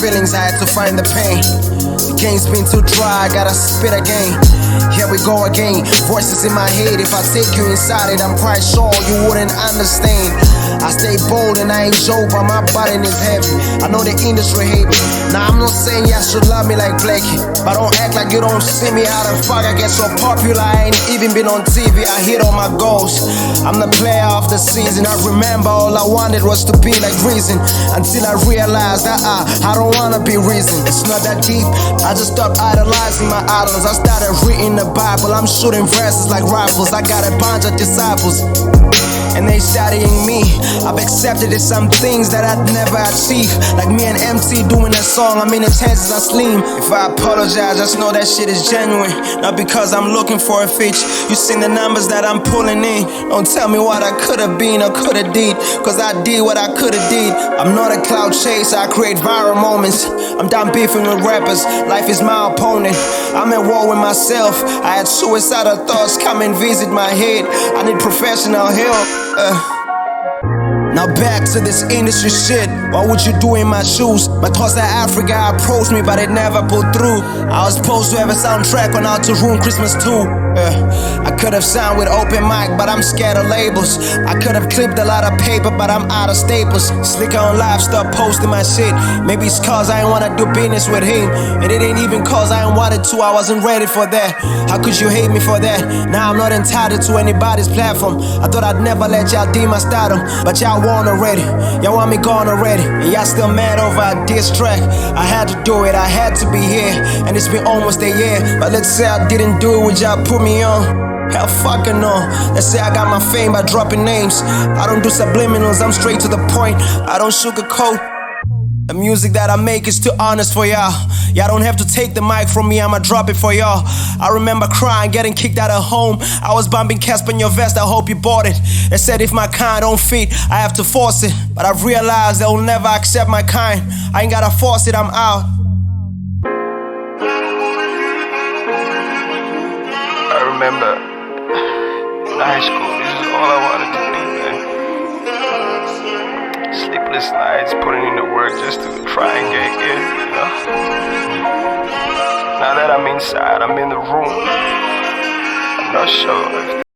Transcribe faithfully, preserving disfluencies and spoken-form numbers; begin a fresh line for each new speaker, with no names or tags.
feelings, I had to find the pain. The game's been too dry, I gotta spit again. Here we go again, voices in my head. If I take you inside it, I'm quite sure you wouldn't understand. I stay bold and I ain't joke, but my body is heavy. I know the industry hate me. Now I'm not saying y'all should love me like Blakey, but don't act like you don't see me. How the fuck I get so popular? I ain't even been on T V. I hit all my goals. I'm the player of the season. I remember all I wanted was to be like Reason, until I realized that I, I don't wanna be Reason. It's not that deep. I just stopped idolizing my idols. I started reading the Bible. I'm shooting verses like rifles. I got a bunch of disciples, and they studying me. I've accepted it, some things that I'd never achieve. Like me and M T doing a song, I mean the chances are slim. If I apologize, just know that shit is genuine, not because I'm looking for a fix. You seen the numbers that I'm pulling in. Don't tell me what I could've been or could've did, cause I did what I could've did. I'm not a cloud chaser, I create viral moments. I'm done beefing with rappers, life is my opponent. I'm at war with myself. I had suicidal thoughts come and visit my head. I need professional help. Uh. Now back to this industry shit. What would you do in my shoes? My thoughts at Africa approached me, but it never pulled through. I was supposed to have a soundtrack on Out to Ruin Christmas too. Uh, I could have signed with Open Mic, but I'm scared of labels. I could have clipped a lot of paper, but I'm out of staples. Slicker on live, stop posting my shit. Maybe it's cause I ain't wanna do business with him, and it ain't even cause I ain't wanted to. I wasn't ready for that. How could you hate me for that? Now I'm not entitled to anybody's platform. I thought I'd never let y'all deem my stardom, but y'all won already. Y'all want me gone already, and y'all still mad over a diss track. I had to do it, I had to be here, and it's been almost a year. But let's say I didn't do it, would y'all put me on? Hell fucking no. Let's say I got my fame by dropping names. I don't do subliminals, I'm straight to the point. I don't sugarcoat. The music that I make is too honest for y'all. Y'all don't have to take the mic from me, I'ma drop it for y'all. I remember crying, getting kicked out of home. I was bumping Casper in your vest, I hope you bought it. They said if my kind don't fit, I have to force it. But I've realized they'll never accept my kind. I ain't gotta force it, I'm out.
I remember in high school, this is all I wanted to do, man. Sleepless nights, putting in the work just to try and get good, you know. Now that I'm inside, I'm in the room, I'm not sure if